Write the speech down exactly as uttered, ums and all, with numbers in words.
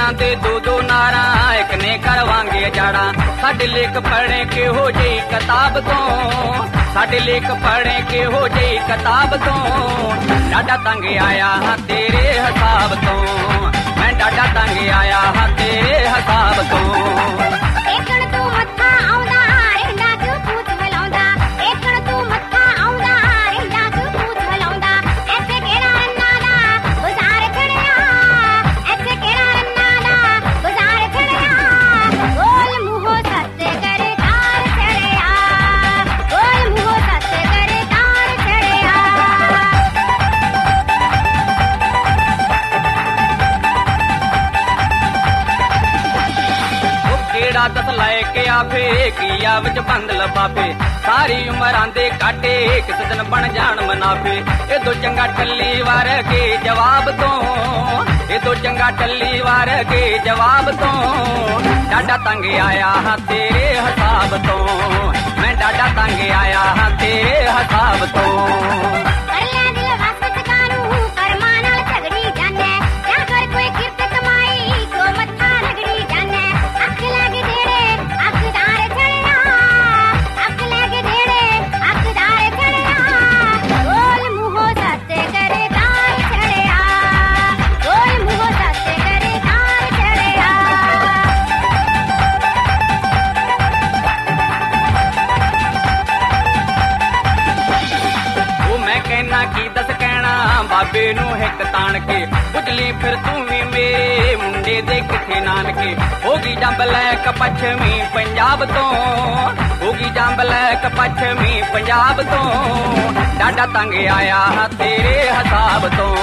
नारां दे दो दो नारां एक ने करवांगे जाड़ा साडे लेख पढ़े किहो जेही किताब तो साडे लेख पढ़े किहो जेही किताब तो डाडा तंग आया हां तेरे हिसाब तो मैं डाडा तंग आया हां तेरे हिसाब तो एकण तू मत्था आउंदा रहंदा तू पूछ मलाउंदा एकण तू मत्था आउंदा रहंदा तू पूछ मलाउंदा ऐसे केड़ा रन्ना दा बाजार चढ़िया ऐसे केड़ा रन्ना दा बाजार चढ़िया गोल मुहो सत करे तार चढ़िया गोल मुहो सत करे तार चढ़िया केड़ा दस लाए के आफे किया विच बंद लफाफे सारी उम्र आंदे काटे किस दिन बन जान मनाफे ए दो चंगा टल्ली वार के जवाब तो ए दो चंगा टल्ली वार के जवाब तो डाडा तंग आया हां तेरे हिसाब तो मैं डाडा तंग आया हां तेरे हिसाब तो बाबे नू हिक तान के उजली फिर तू भी मेरे मुंडे दे किथे नानके होगी जंबलैक पश्चिमी पंजाब तो होगी जंबलैक पश्चिमी पंजाब तो डाडा तंग आया हां तेरे हिसाब तो